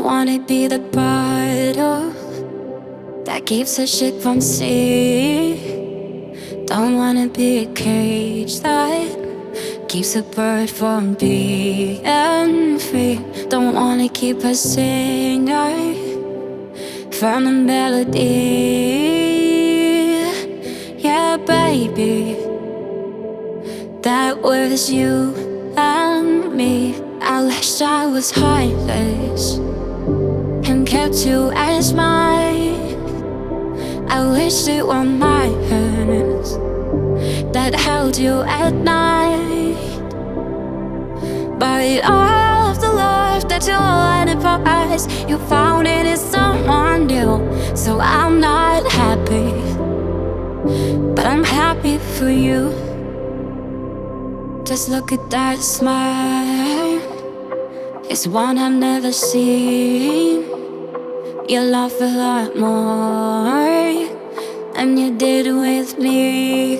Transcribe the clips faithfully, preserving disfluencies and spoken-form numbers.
Don't wanna be the bottle that keeps a ship from sea. Don't wanna be a cage that keeps a bird from being free. Don't wanna keep a singer from the melody. Yeah, baby, that was you and me. I wish I was heartless and kept you as mine. I wish it were my hands that held you at night. But all of the love that you wanted for us, you found it in someone new. So I'm not happy, but I'm happy for you. Just look at that smile, it's one I've never seen. You laugh a lot more than you did with me.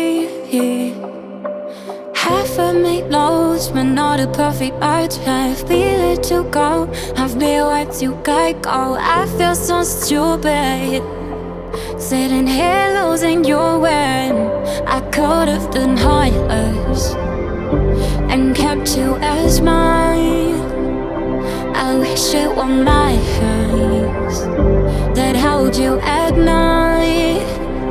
Half of me knows we're not a perfect match. I've been let you go, I've been what you got go. I feel so stupid sitting here losing your way. I could have done heartless and kept you as mine. I wish it were my hands that held you at night.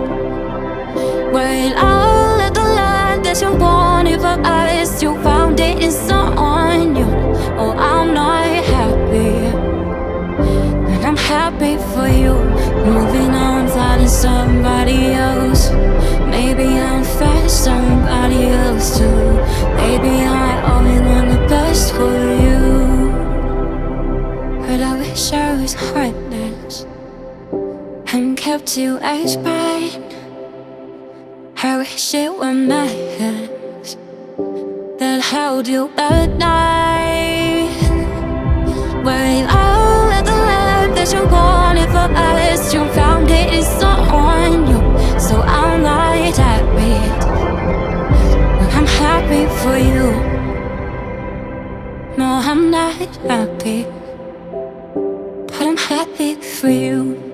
When all of the love that you wanted for us, you found it in someone new. Oh, I'm not happy, and I'm happy for you. Moving on, finding somebody else. Maybe I'm fast, somebody else too. Maybe I only want the best for you, but I wish I was heartless and kept you as mine. I wish it were my hands that held you at night. When all of the love that you wanted for us, you found it in someone new. So I'm not happy, but I'm happy for you. No, I'm not happy, but I'm happy for you.